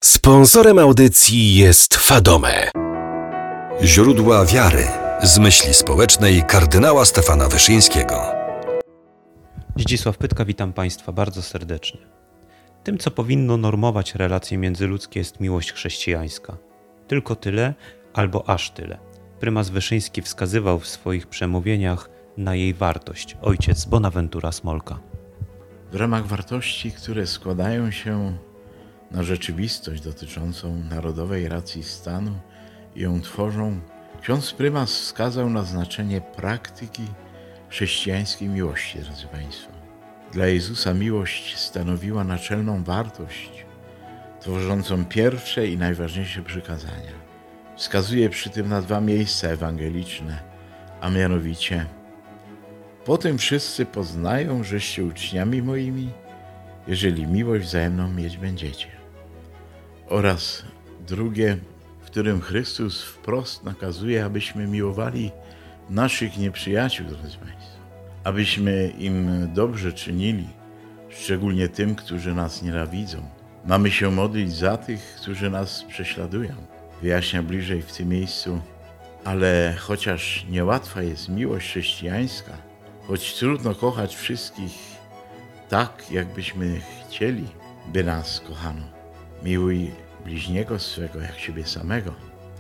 Sponsorem audycji jest Fadome. Źródła wiary z myśli społecznej kardynała Stefana Wyszyńskiego. Zdzisław Pytka, witam Państwa bardzo serdecznie. Tym, co powinno normować relacje międzyludzkie, jest miłość chrześcijańska. Tylko tyle, albo aż tyle. Prymas Wyszyński wskazywał w swoich przemówieniach na jej wartość. Ojciec Bonaventura Smolka. W ramach wartości, które składają się na rzeczywistość dotyczącą narodowej racji stanu i ją tworzą, ksiądz prymas wskazał na znaczenie praktyki chrześcijańskiej miłości, drodzy Państwo. Dla Jezusa miłość stanowiła naczelną wartość, tworzącą pierwsze i najważniejsze przykazania. Wskazuje przy tym na dwa miejsca ewangeliczne, a mianowicie: po tym wszyscy poznają, żeście uczniami moimi, jeżeli miłość wzajemną mieć będziecie. Oraz drugie, w którym Chrystus wprost nakazuje, abyśmy miłowali naszych nieprzyjaciół, drodzy Państwo, abyśmy im dobrze czynili, szczególnie tym, którzy nas nienawidzą. Mamy się modlić za tych, którzy nas prześladują. Wyjaśnia bliżej w tym miejscu: ale chociaż niełatwa jest miłość chrześcijańska, choć trudno kochać wszystkich tak, jakbyśmy chcieli, by nas kochano. Miłuj bliźniego swego jak siebie samego.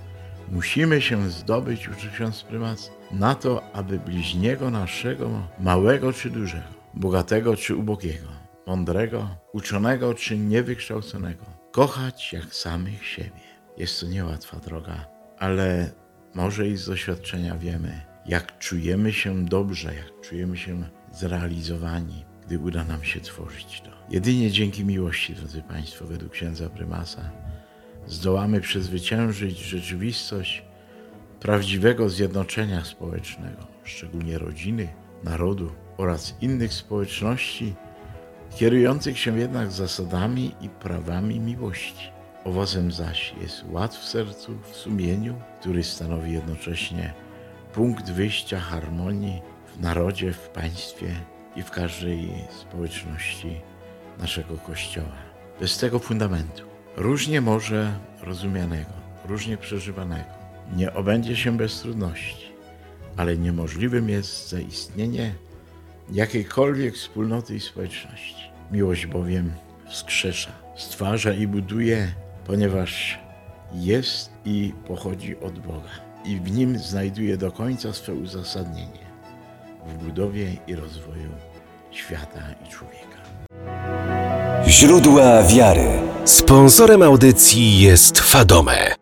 Musimy się zdobyć, uczy ksiądz prymas, na to, aby bliźniego naszego, małego czy dużego, bogatego czy ubogiego, mądrego, uczonego czy niewykształconego, kochać jak samych siebie. Jest to niełatwa droga, ale może i z doświadczenia wiemy, jak czujemy się dobrze, jak czujemy się zrealizowani, gdy uda nam się tworzyć to. Jedynie dzięki miłości, drodzy Państwo, według księdza prymasa, zdołamy przezwyciężyć rzeczywistość prawdziwego zjednoczenia społecznego, szczególnie rodziny, narodu oraz innych społeczności, kierujących się jednak zasadami i prawami miłości. Owocem zaś jest ład w sercu, w sumieniu, który stanowi jednocześnie punkt wyjścia harmonii w narodzie, w państwie i w każdej społeczności naszego Kościoła. Bez tego fundamentu, różnie może rozumianego, różnie przeżywanego, nie obędzie się bez trudności, ale niemożliwym jest zaistnienie jakiejkolwiek wspólnoty i społeczności. Miłość bowiem wskrzesza, stwarza i buduje, ponieważ jest i pochodzi od Boga i w nim znajduje do końca swe uzasadnienie w budowie i rozwoju świata i człowieka. Źródła wiary. Sponsorem audycji jest Fadome.